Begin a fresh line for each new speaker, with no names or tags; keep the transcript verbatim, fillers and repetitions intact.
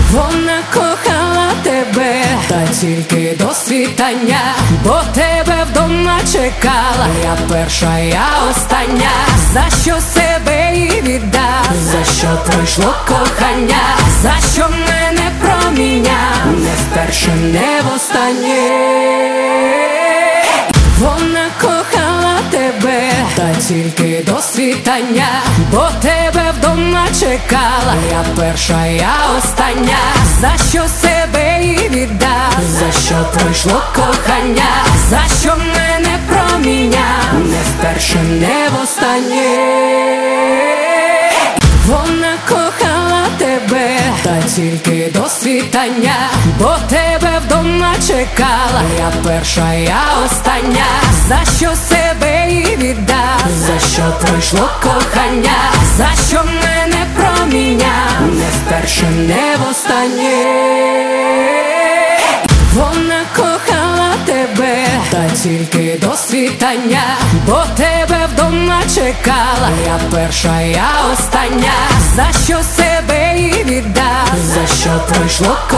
Вона кохала тебе, та тільки до світання, бо тебе вдома чекала. Я перша, я остання, за що себе їй віддав, за що пройшло кохання, за що мене проміняв, не вперше, не востаннє. Вона кохала тебе, та тільки до світання, бо тебе вдома чекала. Я перша, я остання, за що себе їй віддав, за що пройшло кохання, за що мене проміняв, не вперше, не востаннє. Вона кохала тебе, та тільки до світання, бо тебе вдома чекала. Я перша, я остання, за що себе їй віддав, за що пройшло кохання, за що мене проміняв, не вперше, не востаннє. Вона кохала тебе, та тільки до світання, бо тебе вдома чекала. Я перша, я остання, за що себе їй віддав, за що пройшло кохання.